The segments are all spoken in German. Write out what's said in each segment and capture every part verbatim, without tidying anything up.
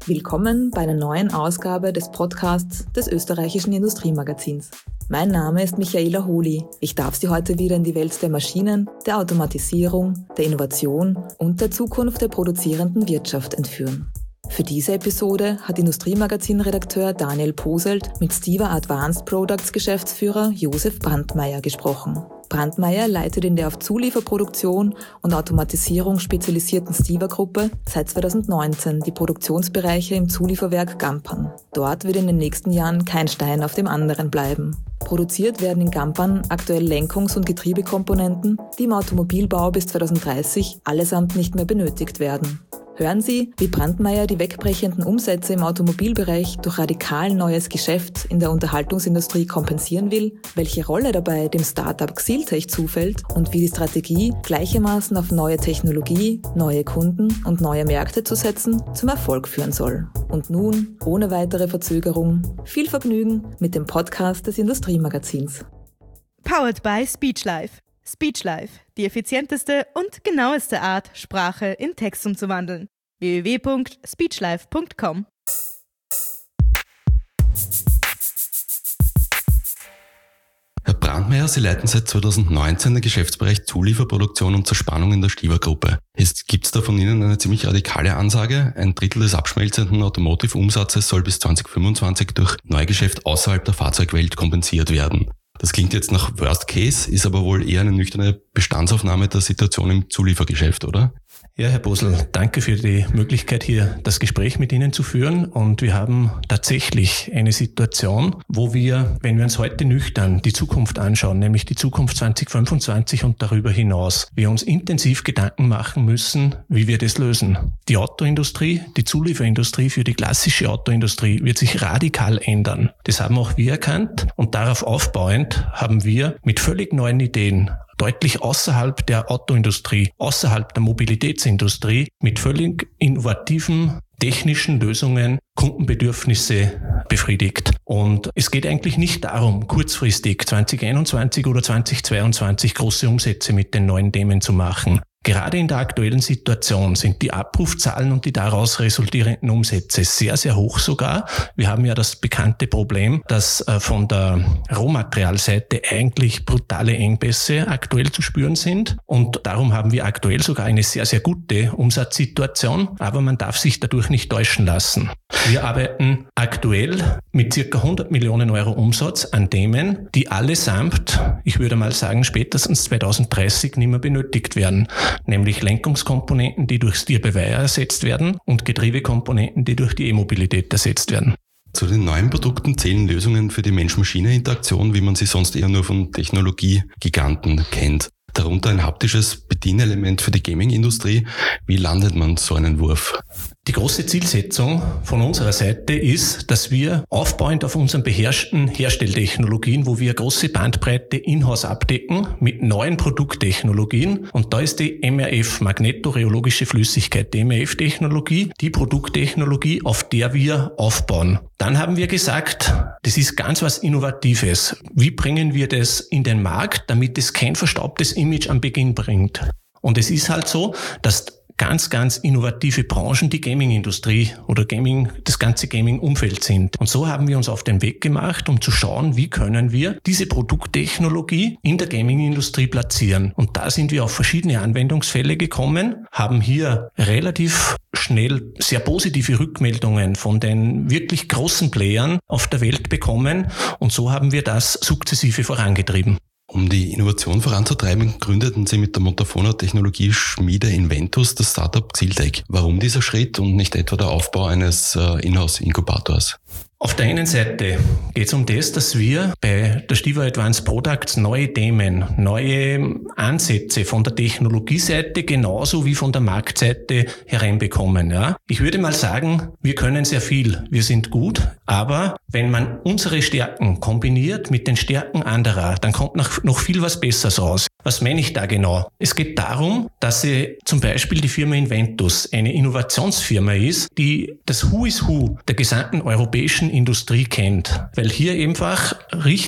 Willkommen bei einer neuen Ausgabe des Podcasts des österreichischen Industriemagazins. Mein Name ist Michaela Holi. Ich darf Sie heute wieder in die Welt der Maschinen, der Automatisierung, der Innovation und der Zukunft der produzierenden Wirtschaft entführen. Für diese Episode hat Industriemagazin-Redakteur Daniel Poselt mit Stiwa Advanced Products Geschäftsführer Josef Brandmeier gesprochen. Brandmeier leitet in der auf Zulieferproduktion und Automatisierung spezialisierten Stiwa-Gruppe seit zweitausendneunzehn die Produktionsbereiche im Zulieferwerk Gampern. Dort wird in den nächsten Jahren kein Stein auf dem anderen bleiben. Produziert werden in Gampern aktuell Lenkungs- und Getriebekomponenten, die im Automobilbau bis zweitausenddreißig allesamt nicht mehr benötigt werden. Hören Sie, wie Brandmeier die wegbrechenden Umsätze im Automobilbereich durch radikal neues Geschäft in der Unterhaltungsindustrie kompensieren will, welche Rolle dabei dem Startup Xiltech zufällt und wie die Strategie, gleichermaßen auf neue Technologie, neue Kunden und neue Märkte zu setzen, zum Erfolg führen soll. Und nun, ohne weitere Verzögerung, viel Vergnügen mit dem Podcast des Industriemagazins. Powered by Speechlife. Speechlife, die effizienteste und genaueste Art, Sprache in Text umzuwandeln. w w w punkt speechlife punkt com. Herr Brandmeier, Sie leiten seit zweitausendneunzehn den Geschäftsbereich Zulieferproduktion und Zerspannung in der Stiwa-Gruppe. Jetzt gibt es da von Ihnen eine ziemlich radikale Ansage. Ein Drittel des abschmelzenden Automotive-Umsatzes soll bis zweitausendfünfundzwanzig durch Neugeschäft außerhalb der Fahrzeugwelt kompensiert werden. Das klingt jetzt nach Worst Case, ist aber wohl eher eine nüchterne Bestandsaufnahme der Situation im Zuliefergeschäft, oder? Ja, Herr Bosel, danke für die Möglichkeit, hier das Gespräch mit Ihnen zu führen. Und wir haben tatsächlich eine Situation, wo wir, wenn wir uns heute nüchtern die Zukunft anschauen, nämlich die Zukunft zweitausendfünfundzwanzig und darüber hinaus, wir uns intensiv Gedanken machen müssen, wie wir das lösen. Die Autoindustrie, die Zulieferindustrie für die klassische Autoindustrie wird sich radikal ändern. Das haben auch wir erkannt und darauf aufbauend haben wir mit völlig neuen Ideen deutlich außerhalb der Autoindustrie, außerhalb der Mobilitätsindustrie, mit völlig innovativen technischen Lösungen Kundenbedürfnisse befriedigt. Und es geht eigentlich nicht darum, kurzfristig zwanzig einundzwanzig oder zwanzig zweiundzwanzig große Umsätze mit den neuen Themen zu machen. Gerade in der aktuellen Situation sind die Abrufzahlen und die daraus resultierenden Umsätze sehr, sehr hoch sogar. Wir haben ja das bekannte Problem, dass von der Rohmaterialseite eigentlich brutale Engpässe aktuell zu spüren sind. Und darum haben wir aktuell sogar eine sehr, sehr gute Umsatzsituation. Aber man darf sich dadurch nicht täuschen lassen. Wir arbeiten aktuell mit circa hundert Millionen Euro Umsatz an Themen, die allesamt, ich würde mal sagen, spätestens zweitausenddreißig nicht mehr benötigt werden. Nämlich Lenkungskomponenten, die durch Steer-by-Wire ersetzt werden und Getriebekomponenten, die durch die E-Mobilität ersetzt werden. Zu den neuen Produkten zählen Lösungen für die Mensch-Maschine-Interaktion, wie man sie sonst eher nur von Technologiegiganten kennt. Darunter ein haptisches Bedienelement für die Gaming-Industrie. Wie landet man so einen Wurf? Die große Zielsetzung von unserer Seite ist, dass wir aufbauend auf unseren beherrschten Herstelltechnologien, wo wir große Bandbreite in-house abdecken, mit neuen Produkttechnologien. Und da ist die M R F, magnetoreologische Flüssigkeit, die M R F-Technologie, die Produkttechnologie, auf der wir aufbauen. Dann haben wir gesagt, das ist ganz was Innovatives. Wie bringen wir das in den Markt, damit es kein verstaubtes Image am Beginn bringt? Und es ist halt so, dass ganz, ganz innovative Branchen die Gaming-Industrie oder Gaming, das ganze Gaming-Umfeld sind. Und so haben wir uns auf den Weg gemacht, um zu schauen, wie können wir diese Produkttechnologie in der Gaming-Industrie platzieren. Und da sind wir auf verschiedene Anwendungsfälle gekommen, haben hier relativ schnell sehr positive Rückmeldungen von den wirklich großen Playern auf der Welt bekommen. Und so haben wir das sukzessive vorangetrieben. Um die Innovation voranzutreiben, gründeten Sie mit der Montafona Technologieschmiede Inventus das Startup Xiltech. Warum dieser Schritt und nicht etwa der Aufbau eines äh, Inhouse-Inkubators? Auf der einen Seite geht es um das, dass wir bei der Stiwa Advanced Products neue Themen, neue Ansätze von der Technologieseite genauso wie von der Marktseite hereinbekommen. Ja. Ich würde mal sagen, wir können sehr viel, wir sind gut, aber wenn man unsere Stärken kombiniert mit den Stärken anderer, dann kommt noch, noch viel was Besseres raus. Was meine ich da genau? Es geht darum, dass sie zum Beispiel die Firma Inventus eine Innovationsfirma ist, die das Who is Who der gesamten europäischen Industrie kennt, weil hier einfach richtig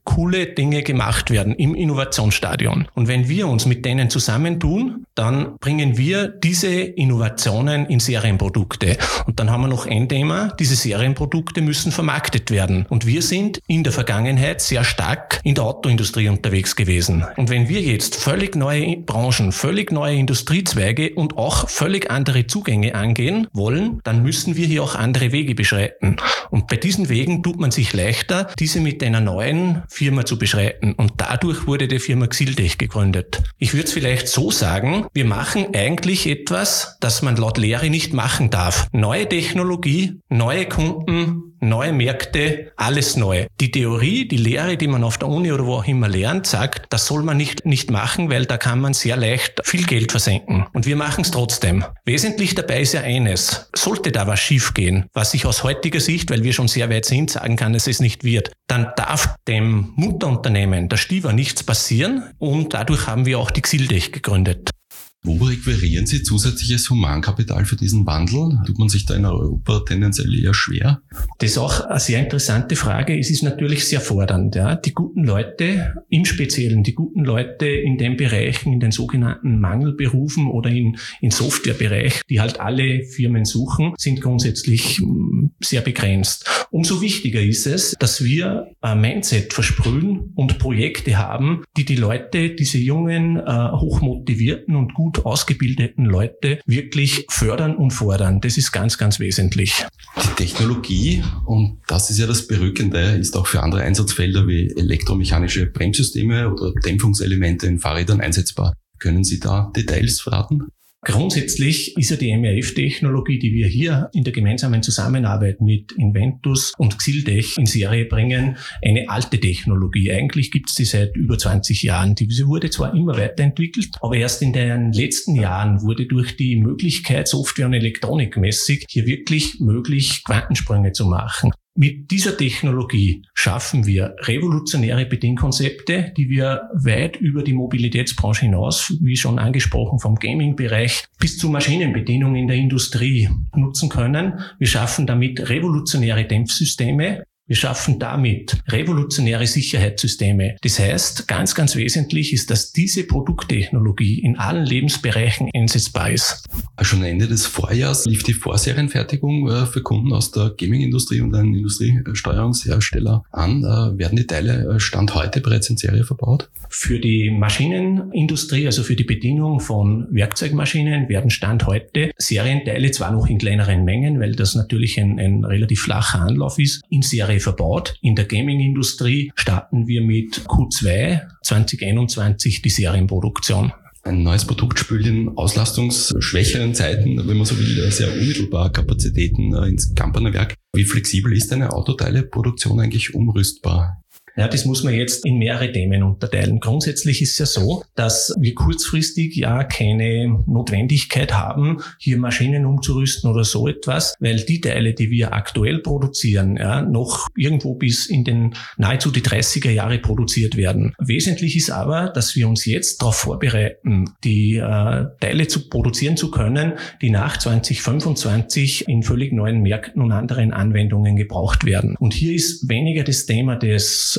coole Dinge gemacht werden im Innovationsstadion. Und wenn wir uns mit denen zusammentun, dann bringen wir diese Innovationen in Serienprodukte. Und dann haben wir noch ein Thema, diese Serienprodukte müssen vermarktet werden. Und wir sind in der Vergangenheit sehr stark in der Autoindustrie unterwegs gewesen. Und wenn wir jetzt völlig neue Branchen, völlig neue Industriezweige und auch völlig andere Zugänge angehen wollen, dann müssen wir hier auch andere Wege beschreiten. Und bei diesen Wegen tut man sich leichter, diese mit einer neuen Firma zu beschreiten. Und dadurch wurde die Firma Xildech gegründet. Ich würde es vielleicht so sagen, wir machen eigentlich etwas, das man laut Lehre nicht machen darf. Neue Technologie, neue Kunden, neue Märkte, alles neu. Die Theorie, die Lehre, die man auf der Uni oder wo auch immer lernt, sagt, das soll man nicht, nicht machen, weil da kann man sehr leicht viel Geld versenken. Und wir machen es trotzdem. Wesentlich dabei ist ja eines. Sollte da was schief gehen, was ich aus heutiger Sicht, weil wir schon sehr weit sind, sagen kann, dass es nicht wird, dann darf dem Mutterunternehmen, der Stiwa, nichts passieren und dadurch haben wir auch die Xildech gegründet. Wo requirieren Sie zusätzliches Humankapital für diesen Wandel? Tut man sich da in Europa tendenziell eher schwer? Das ist auch eine sehr interessante Frage. Es ist natürlich sehr fordernd. Ja. Die guten Leute, im Speziellen die guten Leute in den Bereichen, in den sogenannten Mangelberufen oder in, in Softwarebereich, die halt alle Firmen suchen, sind grundsätzlich sehr begrenzt. Umso wichtiger ist es, dass wir ein Mindset versprühen und Projekte haben, die die Leute, diese jungen, hochmotivierten und gut ausgebildeten Leute wirklich fördern und fordern. Das ist ganz, ganz wesentlich. Die Technologie, und das ist ja das Berückende, ist auch für andere Einsatzfelder wie elektromechanische Bremssysteme oder Dämpfungselemente in Fahrrädern einsetzbar. Können Sie da Details verraten? Grundsätzlich ist ja die M R F-Technologie, die wir hier in der gemeinsamen Zusammenarbeit mit Inventus und Xildech in Serie bringen, eine alte Technologie. Eigentlich gibt es die seit über zwanzig Jahren. Diese wurde zwar immer weiterentwickelt, aber erst in den letzten Jahren wurde durch die Möglichkeit, Software- und Elektronikmäßig hier wirklich möglich, Quantensprünge zu machen. Mit dieser Technologie schaffen wir revolutionäre Bedienkonzepte, die wir weit über die Mobilitätsbranche hinaus, wie schon angesprochen, vom Gaming-Bereich bis zur Maschinenbedienung in der Industrie nutzen können. Wir schaffen damit revolutionäre Dämpfsysteme. Wir schaffen damit revolutionäre Sicherheitssysteme. Das heißt, ganz, ganz wesentlich ist, dass diese Produkttechnologie in allen Lebensbereichen einsetzbar ist. Schon Ende des Vorjahrs lief die Vorserienfertigung für Kunden aus der Gaming-Industrie und einen Industriesteuerungshersteller an. Werden die Teile Stand heute bereits in Serie verbaut? Für die Maschinenindustrie, also für die Bedienung von Werkzeugmaschinen, werden Stand heute Serienteile, zwar noch in kleineren Mengen, weil das natürlich ein, ein relativ flacher Anlauf ist, in Serie verbaut. In der Gaming-Industrie starten wir mit Q zwei zwanzig einundzwanzig die Serienproduktion. Ein neues Produkt spült in auslastungsschwächeren Zeiten, wenn man so will, sehr unmittelbar Kapazitäten ins Kamperner Werk. Wie flexibel ist eine Autoteileproduktion eigentlich umrüstbar? Ja, das muss man jetzt in mehrere Themen unterteilen. Grundsätzlich ist es ja so, dass wir kurzfristig ja keine Notwendigkeit haben, hier Maschinen umzurüsten oder so etwas, weil die Teile, die wir aktuell produzieren, ja, noch irgendwo bis in den nahezu die dreißiger Jahre produziert werden. Wesentlich ist aber, dass wir uns jetzt darauf vorbereiten, die äh, Teile zu produzieren zu können, die nach zwanzig fünfundzwanzig in völlig neuen Märkten und anderen Anwendungen gebraucht werden. Und hier ist weniger das Thema des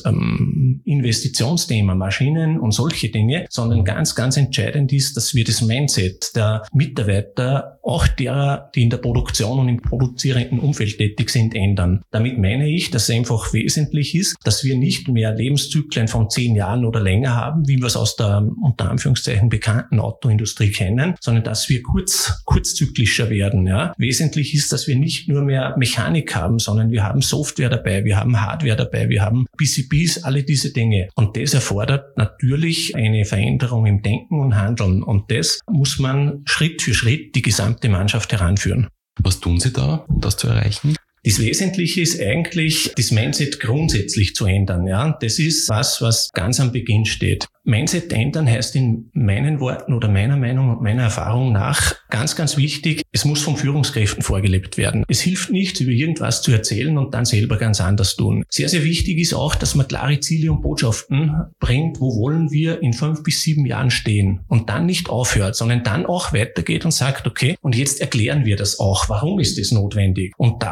Investitionsthema, Maschinen und solche Dinge, sondern ganz, ganz entscheidend ist, dass wir das Mindset der Mitarbeiter, auch derer, die in der Produktion und im produzierenden Umfeld tätig sind, ändern. Damit meine ich, dass es einfach wesentlich ist, dass wir nicht mehr Lebenszyklen von zehn Jahren oder länger haben, wie wir es aus der unter Anführungszeichen bekannten Autoindustrie kennen, sondern dass wir kurz, kurzzyklischer werden. Ja. Wesentlich ist, dass wir nicht nur mehr Mechanik haben, sondern wir haben Software dabei, wir haben Hardware dabei, wir haben P C B, alle diese Dinge. Und das erfordert natürlich eine Veränderung im Denken und Handeln. Und das muss man Schritt für Schritt die gesamte Mannschaft heranführen. Was tun Sie da, um das zu erreichen? Das Wesentliche ist eigentlich, das Mindset grundsätzlich zu ändern. Ja, das ist was, was ganz am Beginn steht. Mindset ändern heißt in meinen Worten oder meiner Meinung und meiner Erfahrung nach ganz, ganz wichtig, es muss von Führungskräften vorgelebt werden. Es hilft nicht, über irgendwas zu erzählen und dann selber ganz anders tun. Sehr, sehr wichtig ist auch, dass man klare Ziele und Botschaften bringt, wo wollen wir in fünf bis sieben Jahren stehen und dann nicht aufhört, sondern dann auch weitergeht und sagt, okay, und jetzt erklären wir das auch. Warum ist das notwendig? Und da auch zu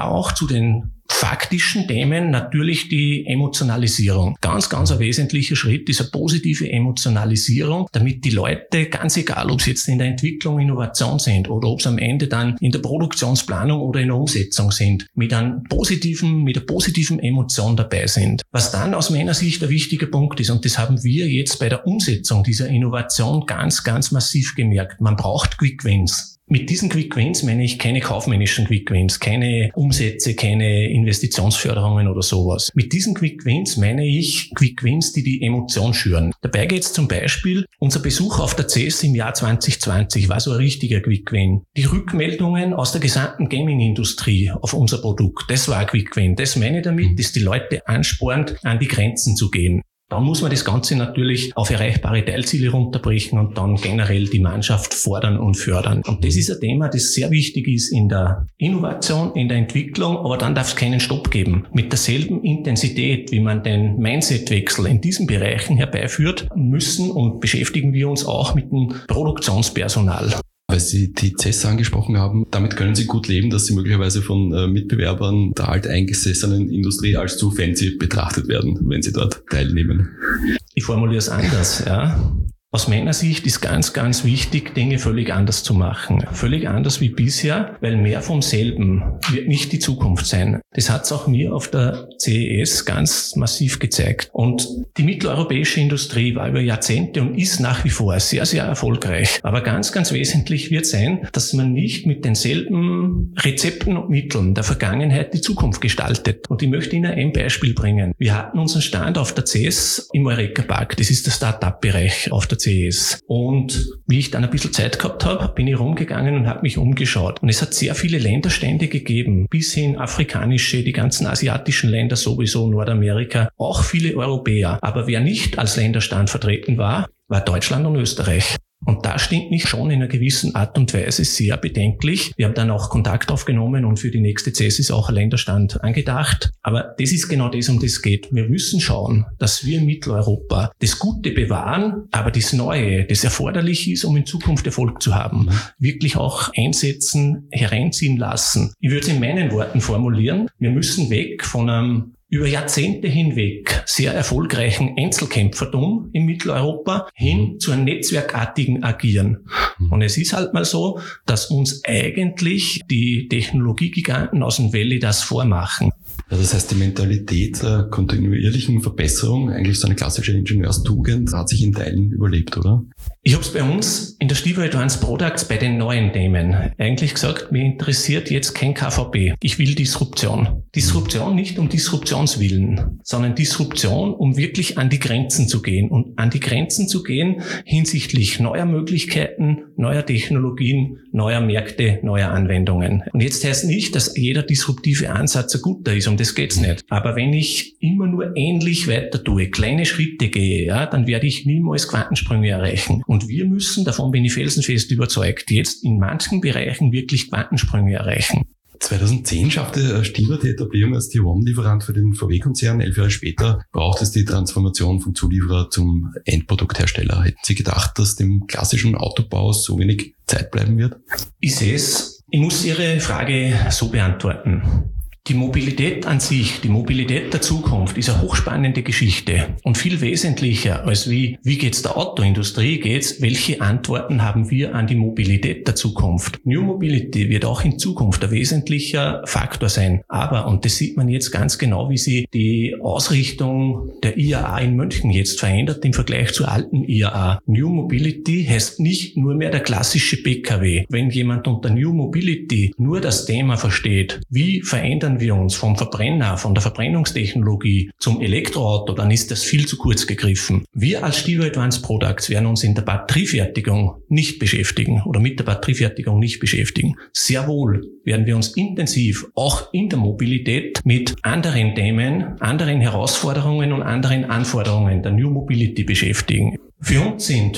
zu den faktischen Themen natürlich die Emotionalisierung. Ganz, ganz ein wesentlicher Schritt ist eine positive Emotionalisierung, damit die Leute, ganz egal, ob sie jetzt in der Entwicklung, Innovation sind oder ob sie am Ende dann in der Produktionsplanung oder in der Umsetzung sind, mit einem positiven, mit einer positiven Emotion dabei sind. Was dann aus meiner Sicht der wichtige Punkt ist, und das haben wir jetzt bei der Umsetzung dieser Innovation ganz, ganz massiv gemerkt. Man braucht Quick Wins. Mit diesen Quick Wins meine ich keine kaufmännischen Quick Wins, keine Umsätze, keine Investitionsförderungen oder sowas. Mit diesen Quick Wins meine ich Quick Wins, die die Emotion schüren. Dabei geht es zum Beispiel, unser Besuch auf der C E S im Jahr zwanzig zwanzig war so ein richtiger Quick Win. Die Rückmeldungen aus der gesamten Gaming-Industrie auf unser Produkt, das war ein Quick Win. Das meine ich damit, dass die Leute anspornt, an die Grenzen zu gehen. Dann muss man das Ganze natürlich auf erreichbare Teilziele runterbrechen und dann generell die Mannschaft fordern und fördern. Und das ist ein Thema, das sehr wichtig ist in der Innovation, in der Entwicklung, aber dann darf es keinen Stopp geben. Mit derselben Intensität, wie man den Mindset-Wechsel in diesen Bereichen herbeiführt, müssen und beschäftigen wir uns auch mit dem Produktionspersonal. Weil Sie die C E S angesprochen haben, damit können Sie gut leben, dass Sie möglicherweise von äh, Mitbewerbern der alteingesessenen Industrie als zu fancy betrachtet werden, wenn Sie dort teilnehmen. Ich formuliere es anders, ja. Aus meiner Sicht ist ganz, ganz wichtig, Dinge völlig anders zu machen. Völlig anders wie bisher, weil mehr vom selben wird nicht die Zukunft sein. Das hat es auch mir auf der C E S ganz massiv gezeigt. Und die mitteleuropäische Industrie war über Jahrzehnte und ist nach wie vor sehr, sehr erfolgreich. Aber ganz, ganz wesentlich wird sein, dass man nicht mit denselben Rezepten und Mitteln der Vergangenheit die Zukunft gestaltet. Und ich möchte Ihnen ein Beispiel bringen. Wir hatten unseren Stand auf der C E S im Eureka Park. Das ist der Start-up-Bereich auf der C E S. Und wie ich dann ein bisschen Zeit gehabt habe, bin ich rumgegangen und habe mich umgeschaut. Und es hat sehr viele Länderstände gegeben, bis hin afrikanische, die ganzen asiatischen Länder sowieso, Nordamerika, auch viele Europäer. Aber wer nicht als Länderstand vertreten war, war Deutschland und Österreich. Und da stimmt mich schon in einer gewissen Art und Weise sehr bedenklich. Wir haben dann auch Kontakt aufgenommen und für die nächste C E S ist auch ein Länderstand angedacht. Aber das ist genau das, um das es geht. Wir müssen schauen, dass wir in Mitteleuropa das Gute bewahren, aber das Neue, das erforderlich ist, um in Zukunft Erfolg zu haben, wirklich auch einsetzen, hereinziehen lassen. Ich würde es in meinen Worten formulieren. Wir müssen weg von einem über Jahrzehnte hinweg sehr erfolgreichen Einzelkämpfertum in Mitteleuropa hin zu einem netzwerkartigen Agieren. Und es ist halt mal so, dass uns eigentlich die Technologiegiganten aus dem Valley das vormachen. Ja, das heißt, die Mentalität der kontinuierlichen Verbesserung, eigentlich so eine klassische Ingenieurstugend, hat sich in Teilen überlebt, oder? Ich habe es bei uns in der Stivo Advanced Products bei den neuen Themen eigentlich gesagt, mir interessiert jetzt kein K V P. Ich will Disruption. Disruption nicht um Disruptionswillen, sondern Disruption, um wirklich an die Grenzen zu gehen. Und an die Grenzen zu gehen hinsichtlich neuer Möglichkeiten, neuer Technologien, neuer Märkte, neuer Anwendungen. Und jetzt heißt nicht, dass jeder disruptive Ansatz ein guter ist, um das geht's nicht. Aber wenn ich immer nur ähnlich weiter tue, kleine Schritte gehe, ja, dann werde ich niemals Quantensprünge erreichen. Und wir müssen, davon bin ich felsenfest überzeugt, jetzt in manchen Bereichen wirklich Quantensprünge erreichen. zweitausendzehn schaffte Stivo die Etablierung als Tier eins Lieferant für den V W-Konzern. Elf Jahre später braucht es die Transformation vom Zulieferer zum Endprodukthersteller. Hätten Sie gedacht, dass dem klassischen Autobau so wenig Zeit bleiben wird? Ich sehe es. Ich muss Ihre Frage so beantworten. Die Mobilität an sich, die Mobilität der Zukunft ist eine hochspannende Geschichte und viel wesentlicher als wie, wie geht's der Autoindustrie, geht's, welche Antworten haben wir an die Mobilität der Zukunft. New Mobility wird auch in Zukunft ein wesentlicher Faktor sein. Aber, und das sieht man jetzt ganz genau, wie sie die Ausrichtung der I A A in München jetzt verändert im Vergleich zur alten I A A. New Mobility heißt nicht nur mehr der klassische P K W. Wenn jemand unter New Mobility nur das Thema versteht, wie verändern wir uns vom Verbrenner, von der Verbrennungstechnologie zum Elektroauto, dann ist das viel zu kurz gegriffen. Wir als Stivo Advanced Products werden uns in der Batteriefertigung nicht beschäftigen oder mit der Batteriefertigung nicht beschäftigen. Sehr wohl werden wir uns intensiv auch in der Mobilität mit anderen Themen, anderen Herausforderungen und anderen Anforderungen der New Mobility beschäftigen. Für uns sind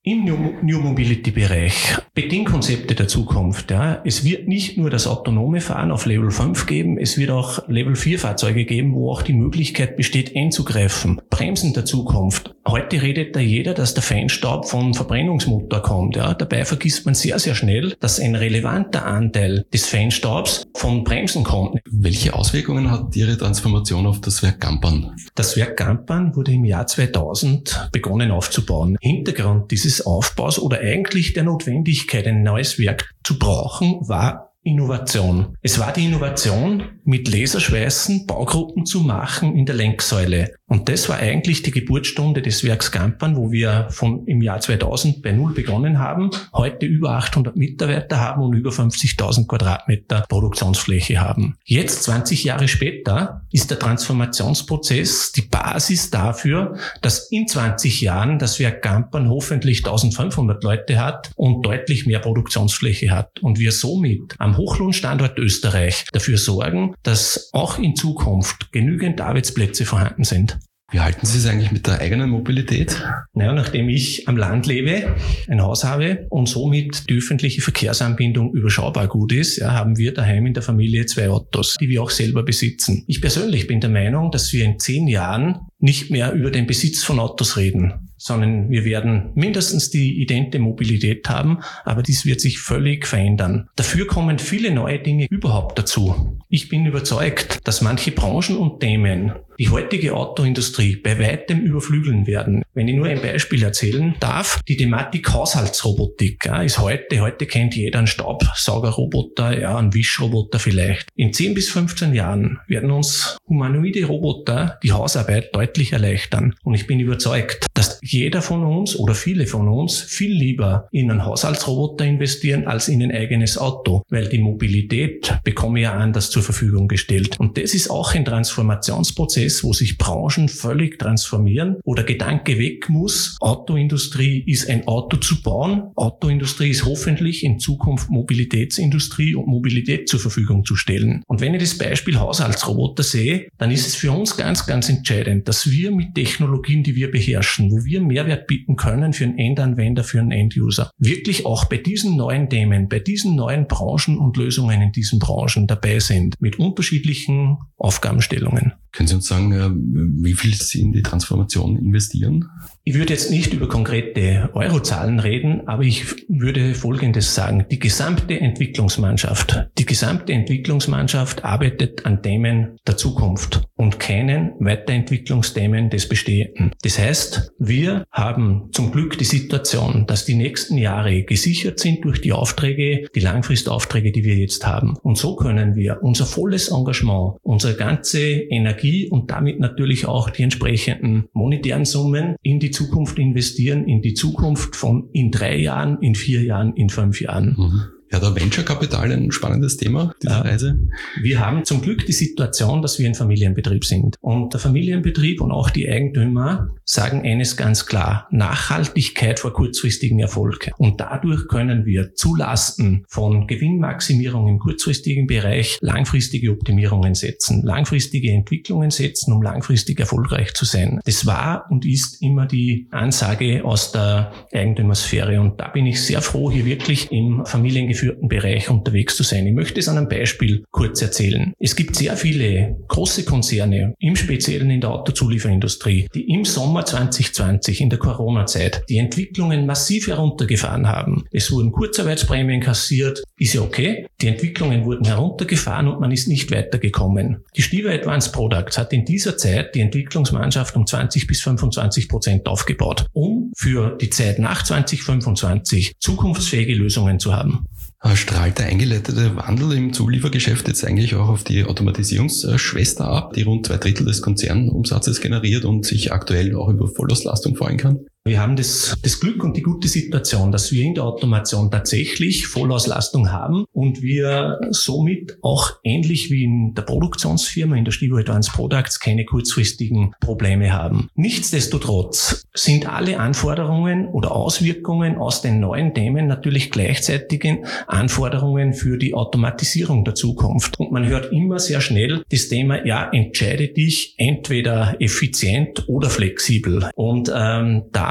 Im New Mobility-Bereich, Bedingkonzepte der Zukunft. Ja. Es wird nicht nur das autonome Fahren auf Level fünf geben, es wird auch Level vier Fahrzeuge geben, wo auch die Möglichkeit besteht, einzugreifen. Bremsen der Zukunft. Heute redet da jeder, dass der Feinstaub vom Verbrennungsmotor kommt. Ja. Dabei vergisst man sehr, sehr schnell, dass ein relevanter Anteil des Feinstaubs von Bremsen kommt. Welche Auswirkungen hat Ihre Transformation auf das Werk Gampern? Das Werk Gampern wurde im Jahr zweitausend begonnen aufzubauen. Hintergrund dieses Aufbaus oder eigentlich der Notwendigkeit, ein neues Werk zu brauchen, war Innovation. Es war die Innovation, mit Laserschweißen Baugruppen zu machen in der Lenksäule. Und das war eigentlich die Geburtsstunde des Werks Gampern, wo wir von im Jahr zweitausend bei Null begonnen haben, heute über achthundert Mitarbeiter haben und über fünfzigtausend Quadratmeter Produktionsfläche haben. Jetzt, zwanzig Jahre später, ist der Transformationsprozess die Basis dafür, dass in zwanzig Jahren das Werk Gampern hoffentlich eintausendfünfhundert Leute hat und deutlich mehr Produktionsfläche hat. Und wir somit am Hochlohnstandort Österreich dafür sorgen, dass auch in Zukunft genügend Arbeitsplätze vorhanden sind. Wie halten Sie es eigentlich mit der eigenen Mobilität? Naja, nachdem ich am Land lebe, ein Haus habe und somit die öffentliche Verkehrsanbindung überschaubar gut ist, ja, haben wir daheim in der Familie zwei Autos, die wir auch selber besitzen. Ich persönlich bin der Meinung, dass wir in zehn Jahren nicht mehr über den Besitz von Autos reden, sondern wir werden mindestens die idente Mobilität haben, aber dies wird sich völlig verändern. Dafür kommen viele neue Dinge überhaupt dazu. Ich bin überzeugt, dass manche Branchen und Themen die heutige Autoindustrie bei weitem überflügeln werden. Wenn ich nur ein Beispiel erzählen darf, die Thematik Haushaltsrobotik ja, ist heute, heute kennt jeder einen Staubsaugerroboter, ja, einen Wischroboter vielleicht. In zehn bis fünfzehn Jahren werden uns humanoide Roboter die Hausarbeit deutlich erleichtern. Und ich bin überzeugt, dass jeder von uns oder viele von uns viel lieber in einen Haushaltsroboter investieren als in ein eigenes Auto, weil die Mobilität bekomme ja anders zur Verfügung gestellt. Und das ist auch ein Transformationsprozess, wo sich Branchen völlig transformieren oder Gedanke weg muss. Autoindustrie ist ein Auto zu bauen. Autoindustrie ist hoffentlich in Zukunft Mobilitätsindustrie und Mobilität zur Verfügung zu stellen. Und wenn ich das Beispiel Haushaltsroboter sehe, dann ist es für uns ganz, ganz entscheidend, dass wir mit Technologien, die wir beherrschen, wo wir Mehrwert bieten können für einen Endanwender, für einen Enduser, wirklich auch bei diesen neuen Themen, bei diesen neuen Branchen und Lösungen in diesen Branchen dabei sind, mit unterschiedlichen Aufgabenstellungen. Können Sie uns sagen, wie viel Sie in die Transformation investieren? Ich würde jetzt nicht über konkrete Eurozahlen reden, aber ich würde Folgendes sagen. Die gesamte Entwicklungsmannschaft, die gesamte Entwicklungsmannschaft arbeitet an Themen der Zukunft und keinen Weiterentwicklungsthemen des Bestehenden. Das heißt, wir haben zum Glück die Situation, dass die nächsten Jahre gesichert sind durch die Aufträge, die Langfristaufträge, die wir jetzt haben. Und so können wir unser volles Engagement, unsere ganze Energie und damit natürlich auch die entsprechenden monetären Summen in die Zukunft investieren, in die Zukunft von in drei Jahren, in vier Jahren, in fünf Jahren. Mhm. Ja, der Venture-Kapital ein spannendes Thema, diese ja. Reise. Wir haben zum Glück die Situation, dass wir ein Familienbetrieb sind. Und der Familienbetrieb und auch die Eigentümer sagen eines ganz klar: Nachhaltigkeit vor kurzfristigen Erfolg. Und dadurch können wir zulasten von Gewinnmaximierung im kurzfristigen Bereich langfristige Optimierungen setzen, langfristige Entwicklungen setzen, um langfristig erfolgreich zu sein. Das war und ist immer die Ansage aus der Eigentümersphäre. Und da bin ich sehr froh, hier wirklich im Familiengeführten Bereich unterwegs zu sein. Ich möchte es an einem Beispiel kurz erzählen. Es gibt sehr viele große Konzerne, im Speziellen in der Autozulieferindustrie, die im Sommer zwanzig zwanzig, in der Corona-Zeit, die Entwicklungen massiv heruntergefahren haben. Es wurden Kurzarbeitsprämien kassiert, ist ja okay. Die Entwicklungen wurden heruntergefahren und man ist nicht weitergekommen. Die Stiwa Advanced Products hat in dieser Zeit die Entwicklungsmannschaft um zwanzig bis fünfundzwanzig Prozent aufgebaut, um für die Zeit nach zwanzig fünfundzwanzig zukunftsfähige Lösungen zu haben. Strahlt der eingeleitete Wandel im Zuliefergeschäft jetzt eigentlich auch auf die Automatisierungsschwester ab, die rund zwei Drittel des Konzernumsatzes generiert und sich aktuell auch über Vollauslastung freuen kann? Wir haben das, das Glück und die gute Situation, dass wir in der Automation tatsächlich Vollauslastung haben und wir somit auch ähnlich wie in der Produktionsfirma, in der Stiwa Advanced Products, keine kurzfristigen Probleme haben. Nichtsdestotrotz sind alle Anforderungen oder Auswirkungen aus den neuen Themen natürlich gleichzeitigen Anforderungen für die Automatisierung der Zukunft. Und man hört immer sehr schnell das Thema, ja, entscheide dich entweder effizient oder flexibel. Und ähm, da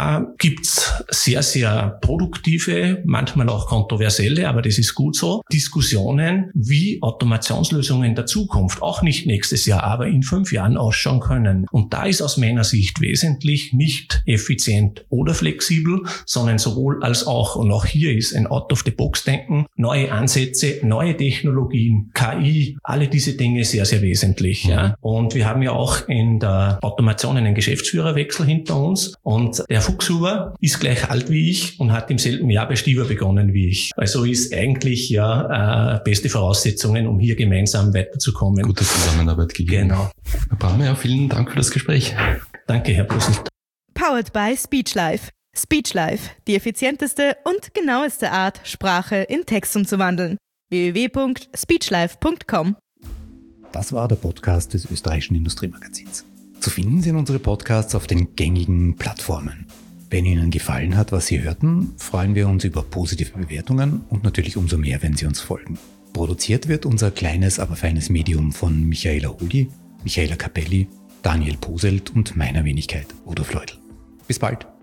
da gibt's sehr, sehr produktive, manchmal auch kontroversielle, aber das ist gut so, Diskussionen, wie Automationslösungen der Zukunft, auch nicht nächstes Jahr, aber in fünf Jahren ausschauen können. Und da ist aus meiner Sicht wesentlich nicht effizient oder flexibel, sondern sowohl als auch. Und auch hier ist ein Out-of-the-Box-Denken, neue Ansätze, neue Technologien, K I, alle diese Dinge sehr, sehr wesentlich. Ja. Und wir haben ja auch in der Automation einen Geschäftsführerwechsel hinter uns. Und der Fuchshuber ist gleich alt wie ich und hat im selben Jahr bei Stiwa begonnen wie ich. Also ist eigentlich ja äh, beste Voraussetzungen, um hier gemeinsam weiterzukommen. Gute Zusammenarbeit gegeben. Genau. Herr Brandmeier, vielen Dank für das Gespräch. Danke, Herr Brüssel. Powered by SpeechLife. SpeechLife, die effizienteste und genaueste Art, Sprache in Text umzuwandeln. w w w punkt speechlife punkt com. Das war der Podcast des Österreichischen Industriemagazins. Zu finden sind unsere Podcasts auf den gängigen Plattformen. Wenn Ihnen gefallen hat, was Sie hörten, freuen wir uns über positive Bewertungen und natürlich umso mehr, wenn Sie uns folgen. Produziert wird unser kleines, aber feines Medium von Michaela Holi, Michaela Capelli, Daniel Poselt und meiner Wenigkeit, Udo Fleudl. Bis bald!